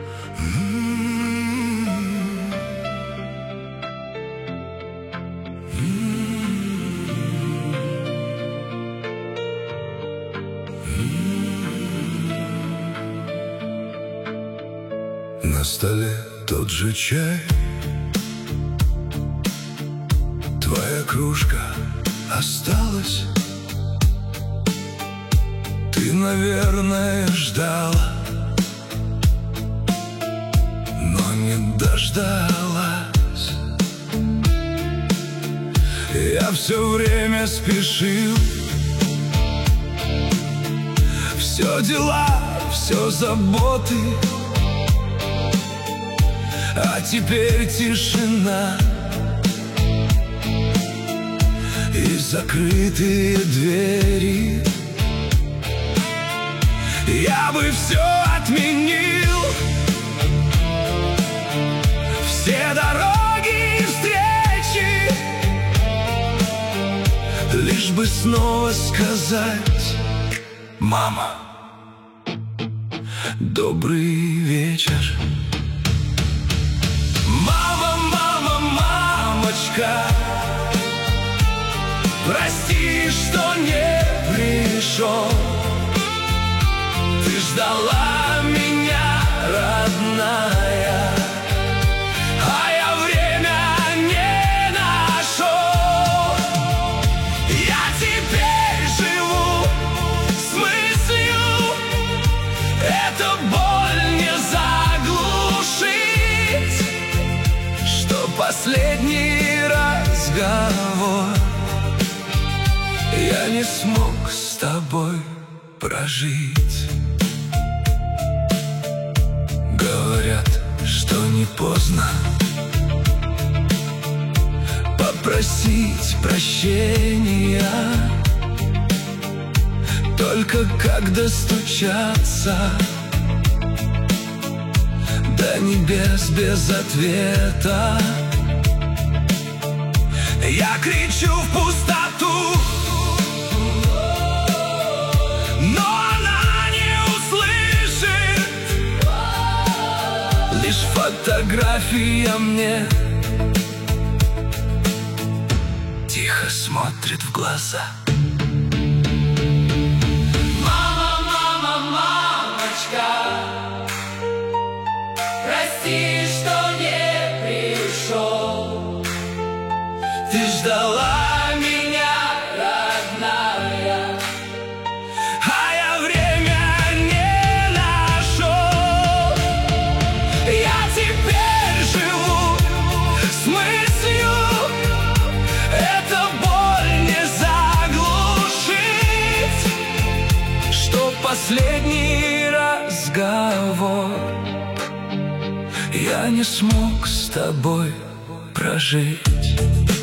На столе тот же чай, твоя кружка осталась. Ты, наверное, ждала, но не дождалась. Я все время спешил, все дела, все заботы, а теперь тишина и закрытые двери. Я бы все отменил, все дороги и встречи, лишь бы снова сказать: мама, добрый вечер. Мама, мама, мамочка, прости, что не пришел. Ты ждала меня, родная, а я время не нашел. Я теперь живу с мыслью, эта боль не заглушить, что последний разговор я не смог с тобой прожить. Говорят, что не поздно попросить прощения, только как достучаться до небес без ответа. Я кричу в пустоту, но она не услышит. Лишь фотография мне тихо смотрит в глаза. Мама, мама, мамочка, прости, что не пришел. Ты ждала меня, родная, а я время не нашел. Я теперь живу с мыслью, эта боль не заглушить, что последний разговор я не смог с тобой прожить.